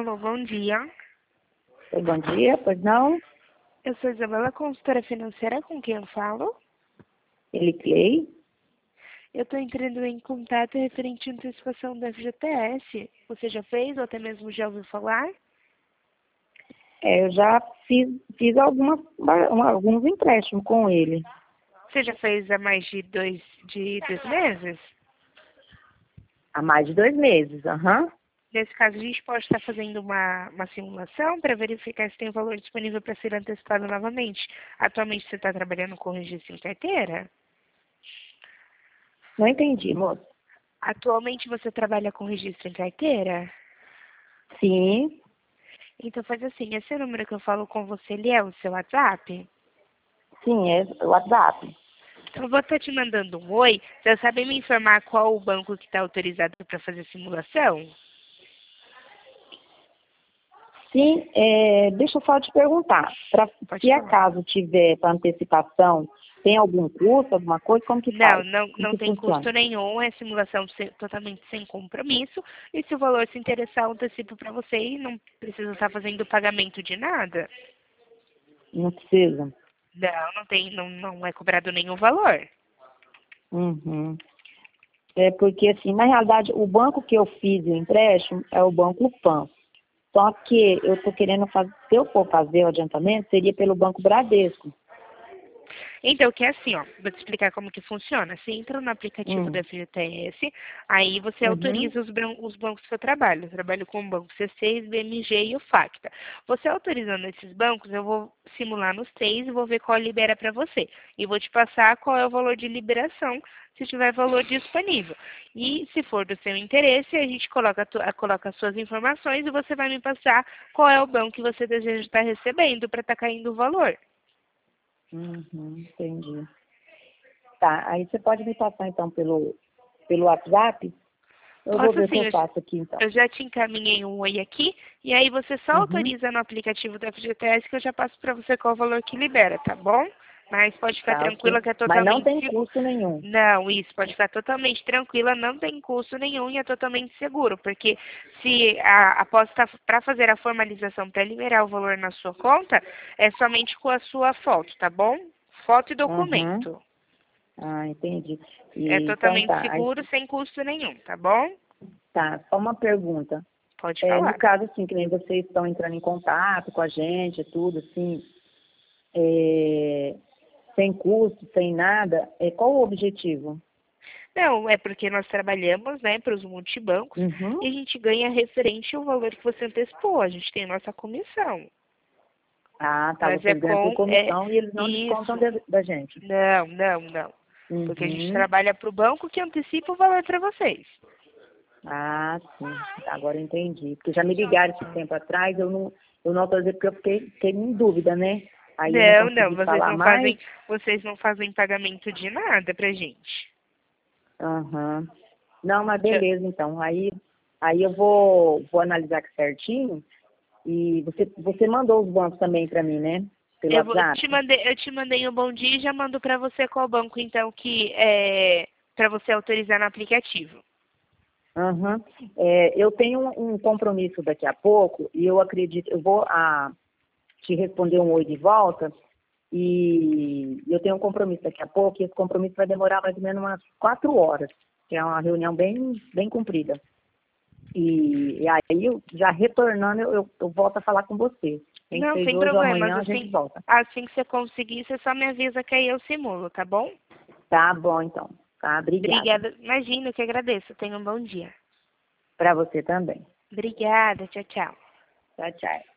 Alô, bom dia. Oi, bom dia, pois não? Eu sou Isabela, consultora financeira, com quem eu falo. Ele Clay? Eu estou entrando em contato referente à antecipação da FGTS. Você já fez ou até mesmo já ouviu falar? Eu já fiz alguns empréstimos com ele. Você já fez há mais de dois meses? Há mais de 2 meses, aham. Nesse caso, a gente pode estar fazendo uma simulação para verificar se tem valor disponível para ser antecipado novamente. Atualmente, você está trabalhando com registro em carteira? Não entendi, moço. Atualmente, você trabalha com registro em carteira? Sim, Então faz assim, esse número que eu falo com você, ele é o seu WhatsApp? sim, é o WhatsApp. Então eu vou estar te mandando um oi. Você sabe me informar qual o banco que está autorizado para fazer a simulação? Sim, deixa eu só te perguntar. Pode Se falar. acaso tiver para antecipação, tem algum custo, alguma coisa? Como que Não, faz? não Como que tem funciona? custo nenhum, é simulação totalmente sem compromisso. E se o valor se interessar, eu antecipo para você e não precisa estar fazendo pagamento de nada. Não precisa? Não, não é cobrado nenhum valor. Uhum. É porque, assim, na realidade, o banco que eu fiz o empréstimo é o Banco Pan. Só que eu estou querendo fazer, se eu for fazer o adiantamento, seria pelo Banco Bradesco. Então, que é assim, ó, vou te explicar como que funciona. Você entra no aplicativo da Hum. FGTS, aí você Uhum. autoriza os bancos que eu trabalho. Eu trabalho com o Banco C6, BMG e o Facta. Você autorizando esses bancos, eu vou simular nos três e vou ver qual libera para você. E vou te passar qual é o valor de liberação, se tiver valor disponível. E se for do seu interesse, a gente coloca as suas informações e você vai me passar qual é o banco que você deseja estar recebendo para estar caindo o valor. Uhum, entendi. Tá, aí você pode me passar então pelo WhatsApp? Eu vou Posso ver o que sim, eu faço aqui então. eu já te encaminhei um oi aqui, e aí você só Uhum, autoriza no aplicativo da FGTS que eu já passo para você qual o valor que libera, tá bom? Mas pode ficar tá, tranquila ok. que é Mas não totalmente tem seguro. custo nenhum. Não, isso, pode ficar totalmente tranquila, não tem custo nenhum e é totalmente seguro, porque se após para fazer a formalização para liberar o valor na sua conta, é somente com a sua foto, tá bom? Foto e Uhum. documento. Ah, entendi. É Então totalmente tá. Aí, seguro, sem custo nenhum, tá bom? tá, só uma pergunta. Pode No falar. caso, assim, que nem vocês estão entrando em contato com a gente, tudo, assim, é, sem custo, sem nada, qual o objetivo? Não, é porque nós trabalhamos, né, para os multibancos Uhum. e a gente ganha referente ao valor que você antecipou. A gente tem a nossa comissão. Ah, tá, Mas é vocês ganham por é comissão e eles não descontam isso. da gente. Não. Porque a gente Uhum. trabalha para o banco que antecipa o valor para vocês. Ah, sim, agora eu entendi. Porque já me ligaram esse tempo atrás, eu não autorizei porque eu fiquei em dúvida, né? Aí eu não Não, consegui falar mais. vocês não fazem pagamento de nada pra gente. Aham. Não, mas Eu, beleza, então. Aí eu vou analisar aqui certinho. E você mandou os bancos também para mim, né? Pelo WhatsApp? eu te mandei um bom dia e já mando para você qual banco então que é para você autorizar no aplicativo. Aham. Eu tenho um compromisso daqui a pouco e eu acredito, eu vou te responder um oi de volta e eu tenho um compromisso daqui a pouco e esse compromisso vai demorar mais ou menos umas 4 horas, que é uma reunião bem comprida. E aí, já retornando, eu volto a falar com você. Nem que Não, seja sem hoje ou problemas. amanhã, a gente volta. Assim que você conseguir, você só me avisa que aí eu simulo, tá bom? Tá bom, então. Tá, obrigada. Obrigada. Imagina, eu que agradeço. Tenha um bom dia. Para você também. Obrigada. Tchau, tchau. Tchau, tchau.